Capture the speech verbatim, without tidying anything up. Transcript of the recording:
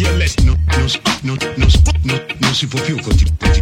chi è less, no, non, non, non, non, non si può più continuare.